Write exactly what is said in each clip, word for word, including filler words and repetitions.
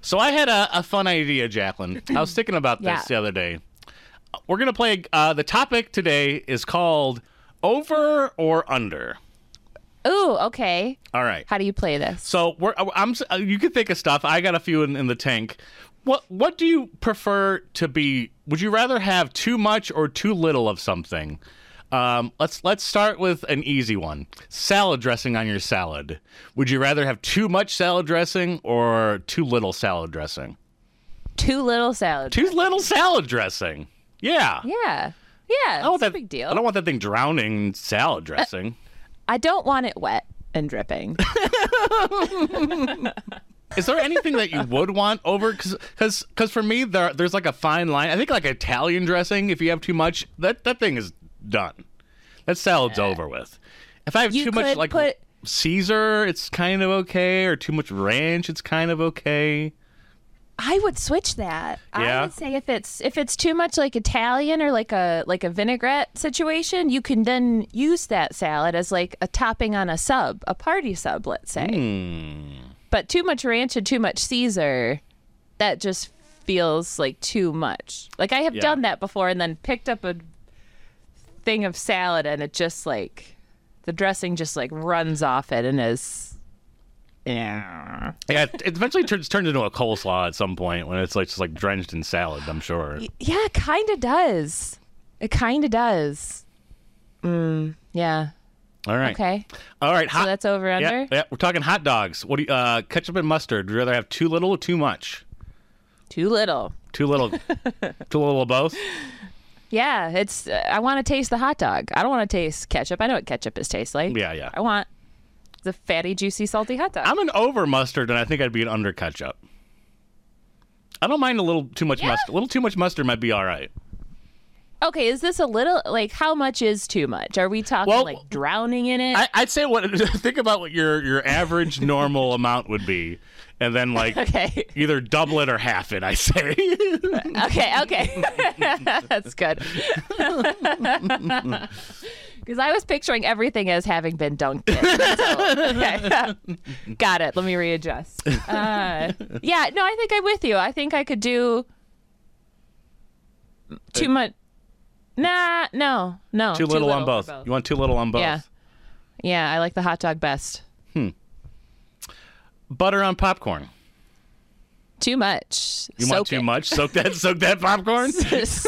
So I had a, a fun idea, Jacqueline. I was thinking about this Yeah. the other day. We're going to play, uh, the topic today is called Over or Under. Ooh, okay. All right. How do you play this? So we're, I'm, you can think of stuff. I got a few in, in the tank. What What do you prefer to be? Would you rather have too much or too little of something? Um, let's let's start with an easy one. Salad dressing on your salad. Would you rather have too much salad dressing or too little salad dressing? Too little salad. Too little salad dressing. Yeah. Yeah. Yeah. I don't want It's a that, big deal. I don't want that thing drowning in salad dressing. I don't want it wet and dripping. Is there anything that you would want over? Because because for me, there there's like a fine line. I think like Italian dressing, if you have too much, that, that thing is done. That salad's over with. If I have You too much could like put- Caesar, it's kind of okay, or too much ranch, it's kind of okay. I would switch that. Yeah? I would say if it's if it's too much like Italian or like a like a vinaigrette situation, you can then use that salad as like a topping on a sub, a party sub, let's say. Hmm. But too much ranch and too much Caesar, that just feels like too much. Like I have Yeah. done that before and then picked up a thing of salad and it just like the dressing just like runs off it and is yeah. Yeah, it it eventually turns turns into a coleslaw at some point when it's like just like drenched in salad, I'm sure. Yeah, it kind of does. It kind of does. Mm, yeah. All right. Okay. All right. So Hot, that's over yeah, under. yeah, we're talking hot dogs. What do you, uh, ketchup and mustard? Would you rather have too little or too much? Too little. Too little. Too little of both? Yeah, it's. Uh, I want to taste the hot dog. I don't want to taste ketchup. I know what ketchup is tastes like. Yeah, yeah. I want the fatty, juicy, salty hot dog. I'm an over mustard, and I think I'd be an under ketchup. I don't mind a little too much Yeah. mustard. A little too much mustard might be all right. Okay, is this a little like how much is too much? Are we talking Well, like drowning in it? I, I'd say what. Think about what your your average normal amount would be, and then like okay. either double it or half it. I say. Okay, okay. That's good. Because I was picturing everything as having been dunked in. So, okay. Got it. Let me readjust. Uh, yeah, no, I think I'm with you. I think I could do too much. Nah, no, no. Too little on for both. You want too little on both. Yeah. Yeah, I like the hot dog best. Butter on popcorn. Too much. You Soak want too it. much? Soak that. Soak that popcorn. Soak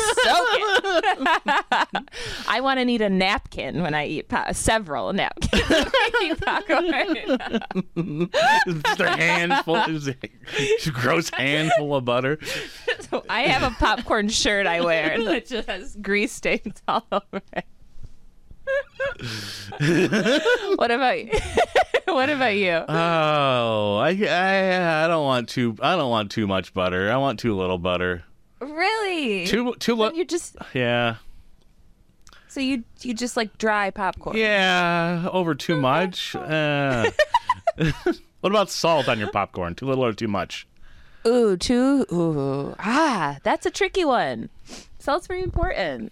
it. I want to need a napkin when I eat po- several napkins when I eat popcorn. Just a handful. Just a gross handful of butter. So I have a popcorn shirt I wear and it just has grease stains all over it. What about you? What about you? Oh, I, I I don't want too I don't want too much butter. I want too little butter. Really? Too too So little. you just Yeah. so you you just like dry popcorn. Yeah. Over too much. Uh. What about salt on your popcorn? Too little or too much? Ooh, too. Ooh, ah, that's a tricky one. Salt's very important.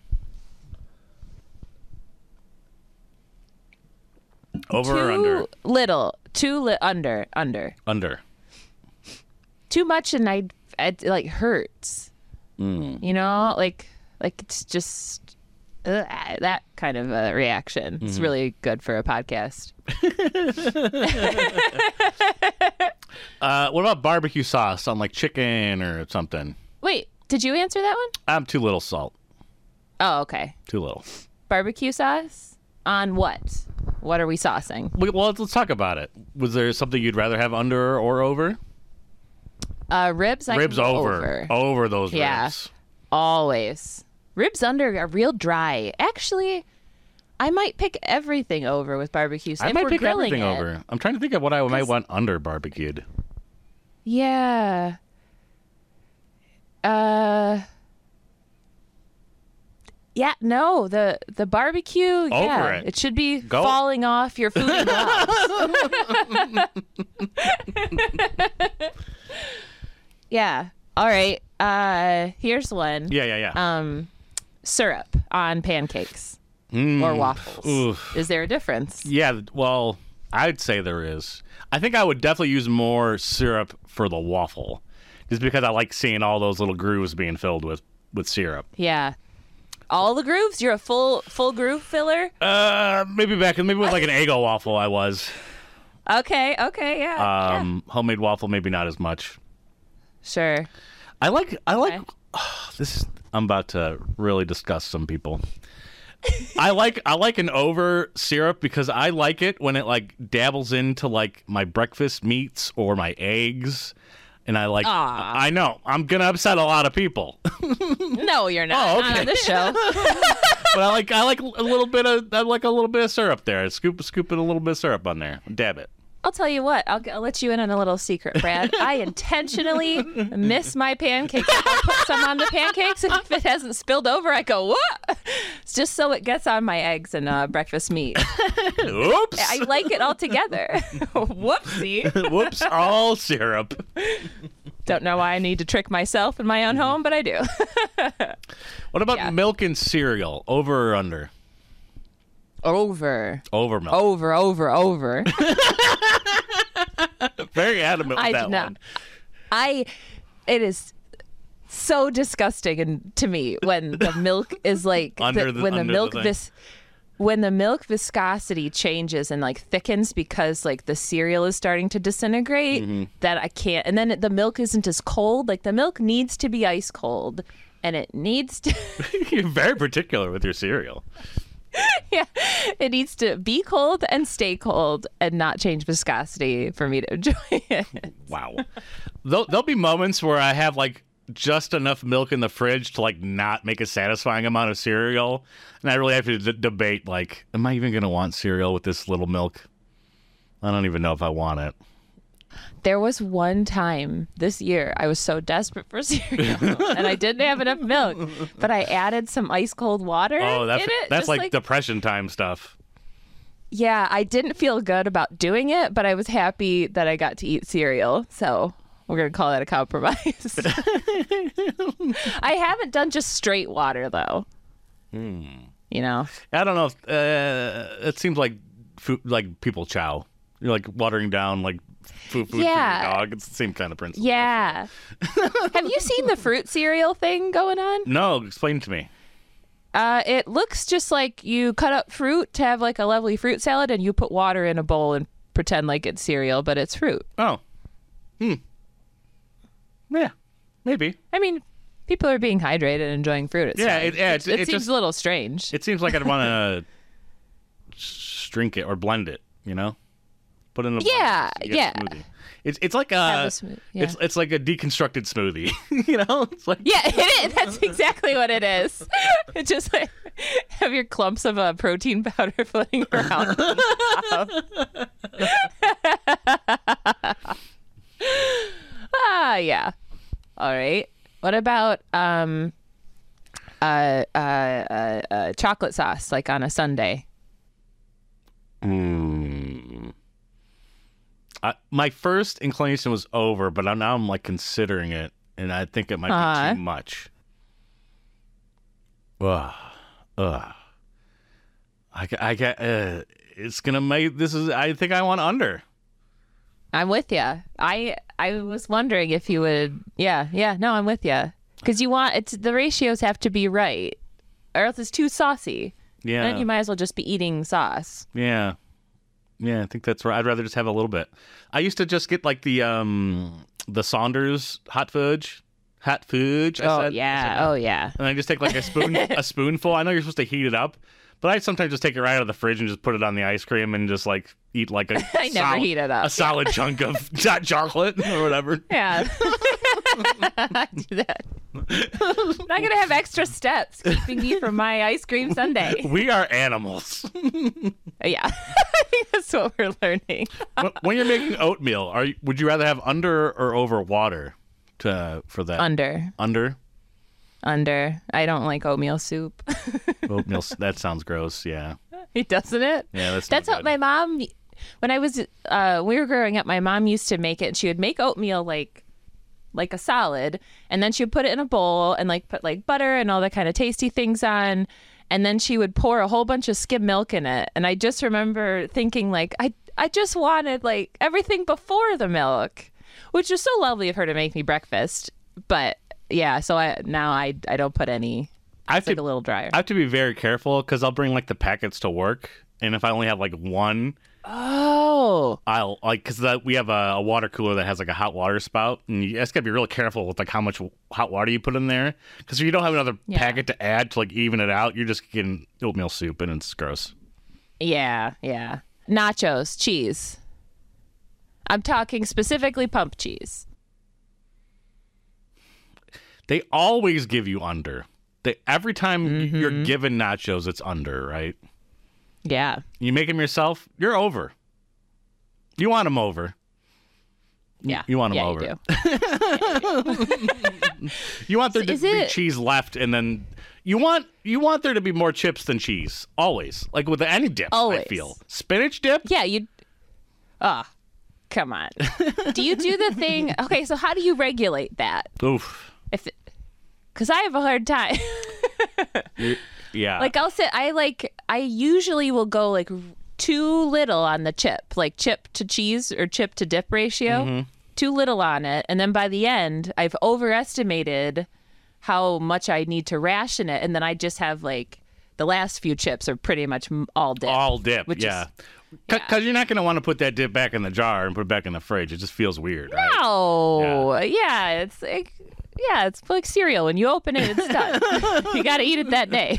Over too or under? little. Too li- under. Under. Under. Too much and I it like hurts. Mm. You know, like like it's just uh, that kind of a reaction. It's Mm-hmm. really good for a podcast. Uh, what about barbecue sauce on like chicken or something? Wait, did you answer that one? I'm too little salt. Oh, okay. Too little. Barbecue sauce on what? What are we saucing? We- Well, let's, let's talk about it. Was there something you'd rather have under or over? Uh, ribs. I can Ribs go over. over. Over those Yeah. ribs. Always. Ribs under are real dry. Actually, I might pick everything over with barbecue sauce. I if might we're pick grilling everything it. over. I'm trying to think of what I might want under barbecued. Yeah. Uh. Yeah, no, the the barbecue, yeah, it. it should be Go. falling off your food and gloves. Yeah. All right. Uh, here's one. Yeah, yeah, yeah. Um, syrup on pancakes Mm. or waffles. Oof. Is there a difference? Yeah, well, I'd say there is. I think I would definitely use more syrup for the waffle, just because I like seeing all those little grooves being filled with, with syrup. Yeah. All the grooves? You're a full full groove filler? Uh, maybe back maybe with like an Eggo waffle. I was. Okay. Okay. Yeah. Um, yeah. Homemade waffle, maybe not as much. Sure. I like. I like. Okay. Oh, this. Is, I'm about to really disgust some people. I like I like an over syrup because I like it when it like dabbles into like my breakfast meats or my eggs, and I like. Aw. I know I'm gonna upset a lot of people, No, you're not. Oh, Not okay. on this show. but I like I like a little bit of I like a little bit of syrup there. Scoop scoop it a little bit of syrup on there. Dab it. I'll tell you what. I'll, I'll let you in on a little secret, Brad. I intentionally miss my pancakes. I'll put some on the pancakes, and if it hasn't spilled over, I go, what? It's just so it gets on my eggs and uh, breakfast meat. Oops. I like it all together. Whoopsie. Whoops. All syrup. Don't know why I need to trick myself in my own home, but I do. What about Yeah. milk and cereal? Over or under? Over. Over milk. Over, over, over. Very adamant with I that did not. one. I, it is so disgusting and to me when the milk is like Under the- when the under the milk thing. vis when the milk viscosity changes and like thickens because like the cereal is starting to disintegrate. Mm-hmm. That I can't. And then it, the milk isn't as cold. Like the milk needs to be ice cold, and it needs to. You're very particular with your cereal. Yeah, it needs to be cold and stay cold and not change viscosity for me to enjoy it. Wow. there'll, there'll be moments where I have like just enough milk in the fridge to like not make a satisfying amount of cereal, and I really have to d- debate like, am I even going to want cereal with this little milk? I don't even know if I want it. There was one time this year I was so desperate for cereal and I didn't have enough milk, but I added some ice cold water Oh, that's in it. that's just like, depression time stuff. Yeah, I didn't feel good about doing it, but I was happy that I got to eat cereal. So we're going to call that a compromise. I haven't done just straight water though. Hmm. You know? I don't know. If, uh, it seems like food, like people chow. You're like watering down like food, food Yeah. for your dog. It's the same kind of principle. Yeah. Have you seen the fruit cereal thing going on? No, explain to me. Uh, it looks just like you cut up fruit to have like a lovely fruit salad, and you put water in a bowl and pretend like it's cereal, but it's fruit. Oh. Hmm. Yeah. Maybe. I mean, people are being hydrated and enjoying fruit. It's Yeah, fine. it- yeah, it, it- it it seems just- a little strange. It seems like I'd want to shrink it or blend it, you know? Put it in a blender Yeah, so you get a yeah. smoothie. It's it's like Have a, a smooth- yeah. it's it's like a deconstructed smoothie, you know? It's like Yeah, it is. That's exactly what it is. It's just like have your clumps of uh, protein powder floating around. Ah, yeah. All right. What about um, uh, uh, uh, uh, chocolate sauce, like on a sundae? Mm. I, my first inclination was over, but I'm, now I'm like considering it, and I think it might Uh-huh. be too much. Ugh, ugh. I, ca- I get. Uh, it's gonna make this is. I think I want under. I'm with you. I I was wondering if you would. Yeah, yeah. No, I'm with you. Because you want it's the ratios have to be right, or else it's too saucy. Yeah, Then you might as well just be eating sauce. yeah, yeah. I think that's right. I'd rather just have a little bit. I used to just get like the um the Saunders hot fudge, hot fudge. I Oh said. I yeah. said, Oh yeah. And I just take like a spoon, a spoonful. I know you're supposed to heat it up, but I sometimes just take it right out of the fridge and just put it on the ice cream and just like eat like a I never solid, heat it up. a solid chunk of hot chocolate or whatever. Yeah. I do that. I'm not gonna have extra steps keeping me from my ice cream sundae. We are animals. Yeah. I think that's what we're learning. When- when you're making oatmeal, are you, would you rather have under or over water to for that? Under. Under Under. I don't like oatmeal soup. oatmeal. s- That sounds gross. Yeah. It doesn't it? Yeah, that's That's not what good. my mom when I was uh we were growing up, my mom used to make it and she would make oatmeal like like a solid, and then she would put it in a bowl and like put like butter and all the kind of tasty things on, and then she would pour a whole bunch of skim milk in it. And I just remember thinking like I I just wanted like everything before the milk, which was so lovely of her to make me breakfast. But yeah, so I now I I don't put any. I have It's like to, a little drier. I have to be very careful because I'll bring like the packets to work, and if I only have like one, Oh, I'll like because we have a, a water cooler that has like a hot water spout, and you just gotta be real careful with like how much hot water you put in there because if you don't have another Yeah. packet to add to like even it out, you're just getting oatmeal soup and it's gross. yeah, yeah. Nachos, cheese. I'm talking specifically pump cheese. They always give you under. They every time Mm-hmm. you're given nachos, it's under, right? Yeah. You make them yourself, you're over. You want them over. Yeah. You want them yeah, over. You do. You want there So to is be it- cheese left, and then you want you want there to be more chips than cheese. Always, like with any dip. I Always. feel spinach dip. Yeah, you. Ah, come on. Do you do the thing? Okay, so how do you regulate that? Oof. If, because I have a hard time. Yeah. Like I'll sit. I like. I usually will go like too little on the chip, like chip to cheese or chip to dip ratio. Mm-hmm. Too little on it, and then by the end, I've overestimated how much I need to ration it, and then I just have like the last few chips are pretty much m- all dip. all dip. which is- Yeah. Because you're not going to want to put that dip back in the jar and put it back in the fridge. It just feels weird, right? Oh, yeah. It's like, yeah, it's like cereal. When you open it, it's done. You got to eat it that day.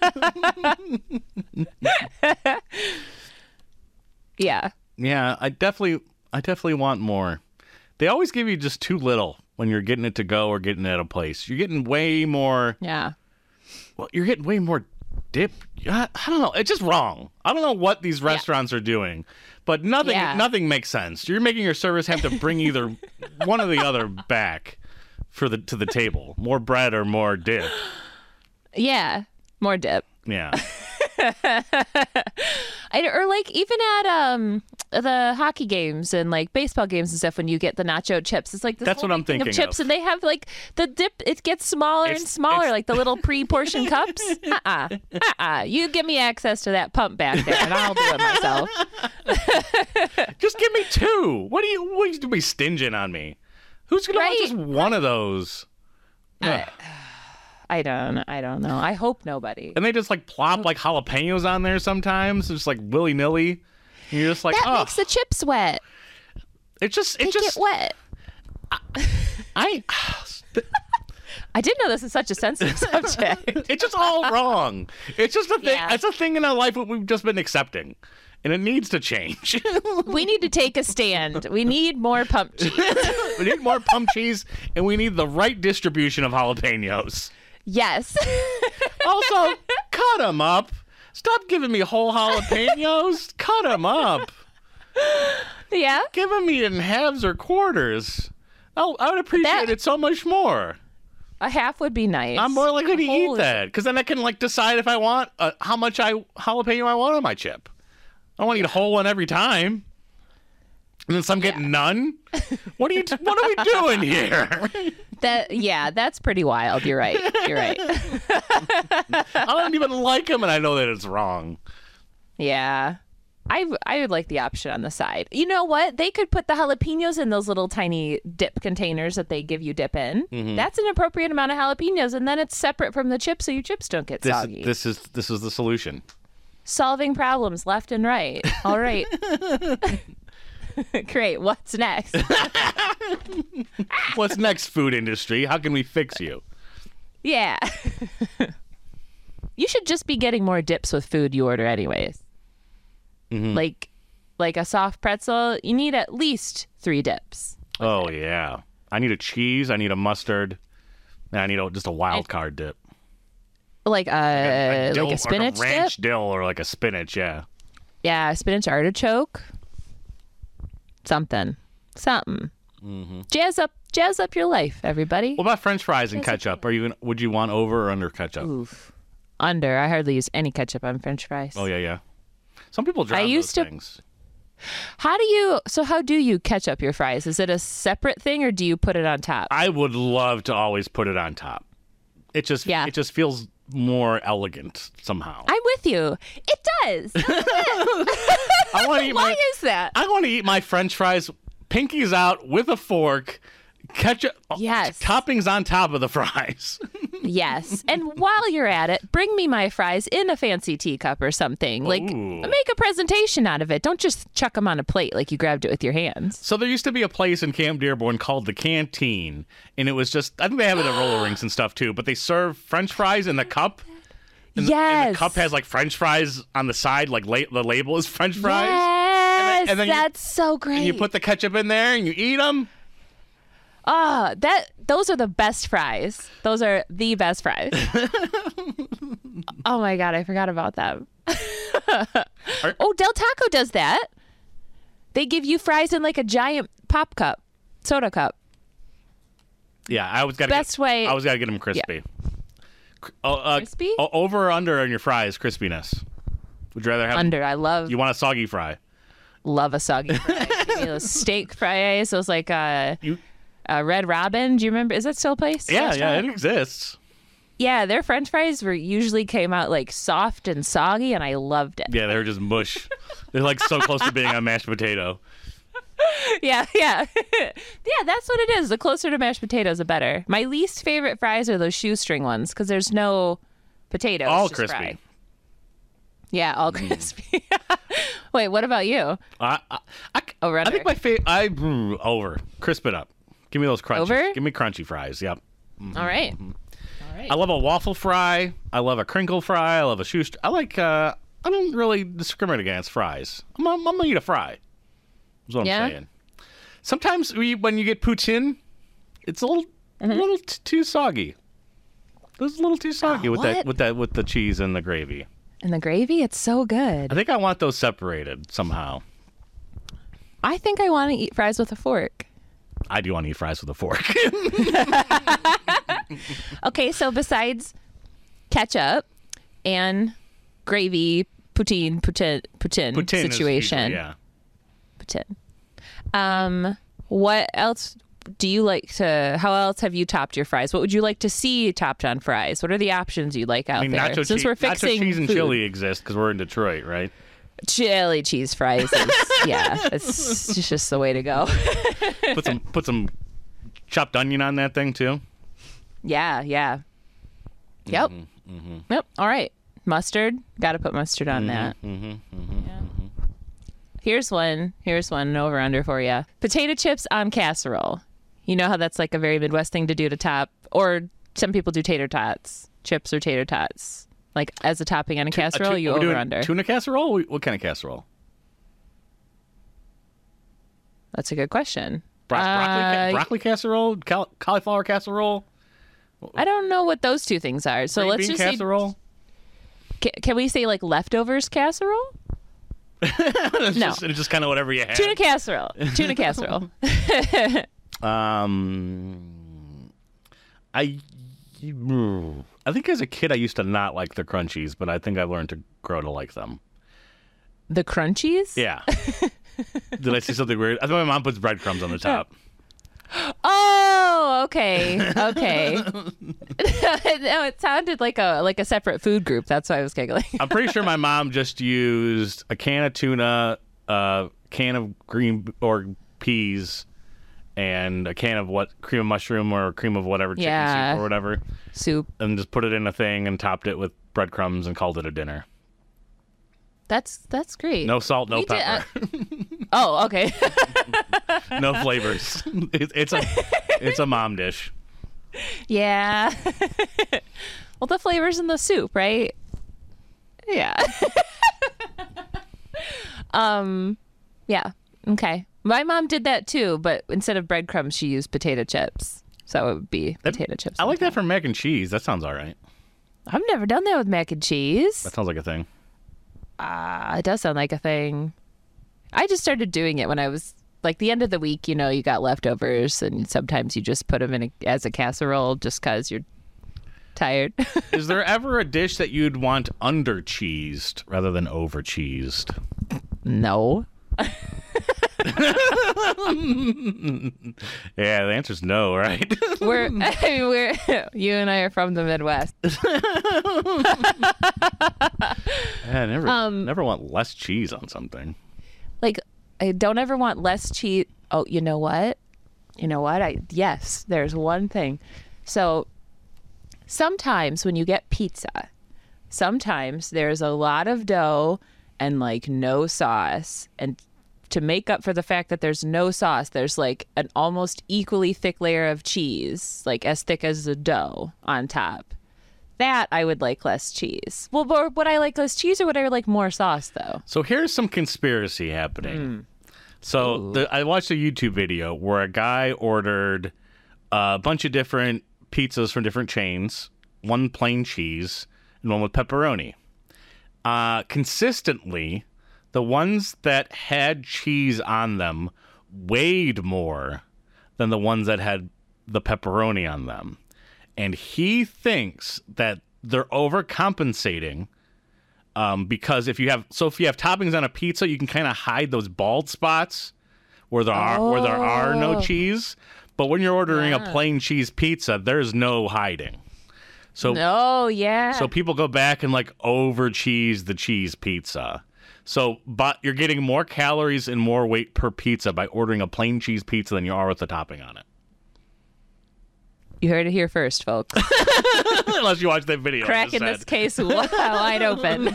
Yeah. Yeah, I definitely, I definitely want more. They always give you just too little when you're getting it to go or getting it at a place. You're getting way more. Yeah. Well, you're getting way more dip. I, I don't know. It's just wrong. I don't know what these restaurants are doing, but nothing, Yeah. nothing makes sense. You're making your servers have to bring either one or the other back for the to the table. More bread or more dip. Yeah. More dip. Yeah. I, or like even at um the hockey games and like baseball games and stuff when you get the nacho chips, it's like this That's whole what I'm big thing thinking of chips of. and they have like the dip, it gets smaller and It's- smaller, it's- like the little pre-portioned cups. Uh-uh. Uh-uh. You give me access to that pump back there and I'll do it myself. Just give me two. What do you? What are you to be stinging on me? Who's gonna want Right. just one of those? Ugh. I don't I don't know. I hope nobody. And they just like plop like jalapenos on there sometimes, just like willy nilly. And you're just like, That oh, makes the chips wet. it just, it They just, get wet. I, I didn't know this is such a sensitive subject. it's just all wrong. It's just a thing. Yeah. It's a thing in our life that we've just been accepting, and it needs to change. We need to take a stand. We need more pump cheese. We need more pump cheese, and we need the right distribution of jalapenos. Yes. Also, cut them up. Stop giving me whole jalapenos. Cut them up. Yeah. Give them me in halves or quarters. Oh, I would appreciate That- it so much more. A half would be nice. I'm more likely to A whole eat is- that because then I can like decide if I want uh, how much I jalapeno I want on my chip. I don't want to eat a whole one every time. And then some get none. What are you? What are we doing here? That yeah, that's pretty wild. You're right. You're right. I don't even like them, and I know that it's wrong. Yeah. I, I would like the option on the side. You know what? They could put the jalapenos in those little tiny dip containers that they give you dip in. Mm-hmm. That's an appropriate amount of jalapenos, and then it's separate from the chips, so your chips don't get This, soggy. this is this is the solution. Solving problems left and right. All right. Great. What's next? What's next, food industry? How can we fix you? Yeah. You should just be getting more dips with food you order anyways. Mm-hmm. Like like a soft pretzel, you need at least three dips. Oh yeah, I need a cheese. I need a mustard. And I need a, just a wild card dip. Like a, dill- like a spinach like a ranch dip. dill or like a spinach. Yeah. Yeah, spinach artichoke. Something. Something. Mm-hmm. Jazz up jazz up your life, everybody. What about French fries and ketchup? Are you? Would you want over or under ketchup? Oof. Under. I hardly use any ketchup on French fries. Oh yeah, yeah. Some people drown I used those to- things. How do you so how do you ketchup your fries? Is it a separate thing or do you put it on top? I would love to always put it on top. It just Yeah. it just feels more elegant somehow. I'm with you. It does. I want to eat Why my is that? I want to eat my French fries, pinkies out with a fork, ketchup, Yes. toppings on top of the fries. Yes. And while you're at it, bring me my fries in a fancy teacup or something. Like, Ooh. make a presentation out of it. Don't just chuck them on a plate like you grabbed it with your hands. So there used to be a place in Camp Dearborn called the Canteen, and it was just, I think they have it at roller rinks and stuff too, but they serve French fries in the cup. And the, Yes. and the cup has like French fries on the side, like la- the label is French fries. Yes. and then you- That's so great. And you put the ketchup in there and you eat them. Ah, that those are the best fries. Those are the best fries. Oh my god, I forgot about them. Are- Oh, Del Taco does that. They give you fries in like a giant pop cup, soda cup. Yeah, I always got to Best get, way- I always got to get them crispy. Cr- Oh, uh, Crispy? o- over or under on your fries crispiness? Would you rather have Under, I love You want a soggy fry? love a soggy fry. Give me those steak fries. Those like uh, You uh, Red Robin. Do you remember? Is that still a place? Yeah, yeah, Restaurant? it exists. Yeah, their French fries were usually came out like soft and soggy, and I loved it. Yeah, they're just mush. They're like so close to being a mashed potato. Yeah, yeah. Yeah, that's what it is. The closer to mashed potatoes, the better. My least favorite fries are those shoestring ones because there's no potatoes. All just crispy. fry. Yeah, all crispy. Wait, what about you? I, I, I, Over, I think under? my favorite. I mm, over crisp it up. Give me those crunchy. Over? Give me crunchy fries. Yep. All right. All right. I love a waffle fry. I love a crinkle fry. I love a shoestring. I like. Uh, I don't really discriminate against fries. I'm, I'm, I'm gonna eat a fry. Is what Yeah? I'm saying. Sometimes we, when you get poutine, it's a little, Mm-hmm. a little t- too soggy. It's a little too soggy Oh, with that, what? with that, with the cheese and the gravy. And the gravy, it's so good. I think I want those separated somehow. I think I want to eat fries with a fork. I do want to eat fries with a fork. Okay, so besides ketchup and gravy, poutine, poutine, poutine, Poutine is situation, usually- yeah. poutine. Um, what else do you like to? How else have you topped your fries? What would you like to see topped on fries? What are the options you like out I mean, there? nacho, Since cheese, we're nacho fixing cheese and food. chili exist because we're in Detroit, right? chili cheese fries, is, yeah, it's just the way to go. Put some put some chopped onion on that thing too. Yeah, yeah. Yep. Mm-hmm, Yep. All right. Mustard. Got to put mustard on that. Mm-hmm, mm-hmm. Yeah. Here's one. Here's one. An over under for you. Potato chips on casserole. You know how that's like a very Midwest thing to do to top, or some people do tater tots, chips or tater tots, like as a topping on a casserole. A tu- you are we over doing under. Tuna casserole? What kind of casserole? That's a good question. Bro- broccoli, ca- Uh, broccoli casserole? Cal- cauliflower casserole? I don't know what those two things are. So Green let's bean just casserole? say, ca- can we say like leftovers casserole? it's No. just, it's just kind of whatever you have. Tuna casserole. Tuna casserole. Um, I, I think as a kid I used to not like the crunchies, but I think I learned to grow to like them. The crunchies? Yeah. Did I see something weird? I think my mom puts breadcrumbs on the top. Oh, okay, okay. No, it sounded like a like a separate food group. That's why I was giggling. I'm pretty sure my mom just used a can of tuna, a can of green or peas, and a can of what cream of mushroom or cream of whatever chicken Yeah. soup or whatever, Soup. and just put it in a thing and topped it with breadcrumbs and called it a dinner. That's that's great. No salt, no We did- pepper, Oh, okay. no flavors. It, it's a it's a mom dish. Yeah. Well, the flavors in the soup, right? Yeah. um, yeah. Okay. My mom did that too, but instead of breadcrumbs, she used potato chips. So it would be That- potato chips. I on like top. that for mac and cheese. That sounds all right. I've never done that with mac and cheese. That sounds like a thing. Ah, it does sound like a thing. I just started doing it when I was like the end of the week. You know, you got leftovers, and sometimes you just put them in a, as a casserole just because you're tired. Is there ever a dish that you'd want under cheesed rather than over cheesed? No. Yeah, the answer's no, right? We're, I mean, we're, you and I are from the Midwest. Yeah, I never, Um, never want less cheese on something. Like, I don't ever want less cheese. Oh, you know what? You know what? I yes, there's one thing. So sometimes when you get pizza, sometimes there's a lot of dough and like no sauce. And to make up for the fact that there's no sauce, there's like an almost equally thick layer of cheese, like as thick as the dough on top. That I would like less cheese. Well, but would I like less cheese or would I like more sauce though? So here's some conspiracy happening. So the, I watched a YouTube video where a guy ordered a bunch of different pizzas from different chains, one plain cheese and one with pepperoni. Uh, consistently, the ones that had cheese on them weighed more than the ones that had the pepperoni on them. And he thinks that they're overcompensating um, because if you have so if you have toppings on a pizza, you can kind of hide those bald spots where there are where there are no Oh. cheese. But when you're ordering a Yeah. plain cheese pizza, there's no hiding. So Oh, yeah. so people go back and like over cheese the cheese pizza. So but you're getting more calories and more weight per pizza by ordering a plain cheese pizza than you are with the topping on it. You heard it here first, folks. Unless you watch that video. I Cracking just this said. case wide open.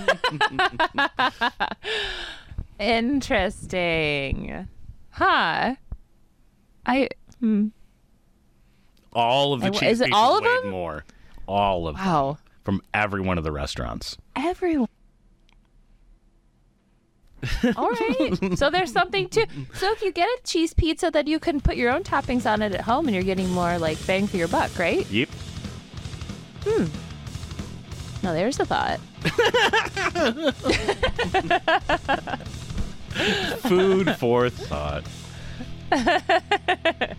Interesting. Huh. I, hmm. All of the I- cheese is it pieces all of weighed them? more. All of them. Wow. From every one of the restaurants. Everyone. All right. So there's something to. So if you get a cheese pizza, then you can put your own toppings on it at home and you're getting more like bang for your buck, right? Yep. No, there's a thought. Food for thought.